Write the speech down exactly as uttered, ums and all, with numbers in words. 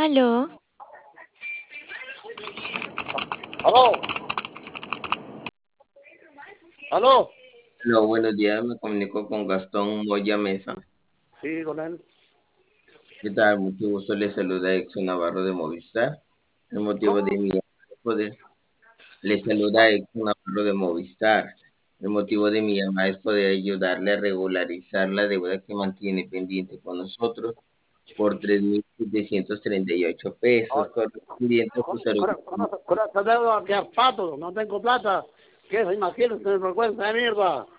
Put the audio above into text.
Aló, Aló, aló. Hola, buenos días, me comunico con Gastón Moya Mesa. Sí, con él. ¿Qué tal? Mucho gusto, le saluda Exxon Navarro de Movistar. El motivo de ¿Cómo? mi llamada es poder, le saluda Exxon Navarro de Movistar. El motivo de mi llamada es poder ayudarle a regularizar la deuda que mantiene pendiente con nosotros por tres mil setecientos treinta y ocho pesos, Ah, correspondiente a Con, su servicio. con, con, con esa deuda que pato, no tengo plata. ¿Qué se imagina? Se me vergüenza de mierda.